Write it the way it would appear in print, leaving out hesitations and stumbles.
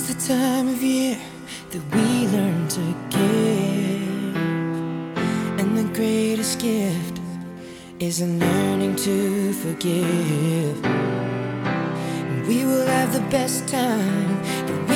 the time of year that we learn to give, and the greatest gift is in learning to forgive. And we will have the best time that